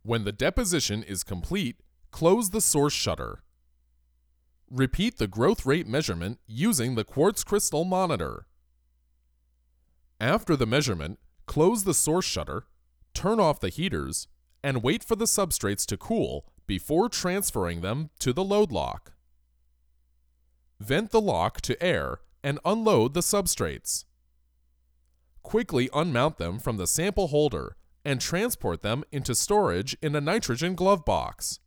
When the deposition is complete, close the source shutter. Repeat the growth rate measurement using the quartz crystal monitor. After the measurement, close the source shutter, turn off the heaters, and wait for the substrates to cool before transferring them to the load lock. Vent the lock to air and unload the substrates. Quickly unmount them from the sample holder and transport them into storage in a nitrogen glove box.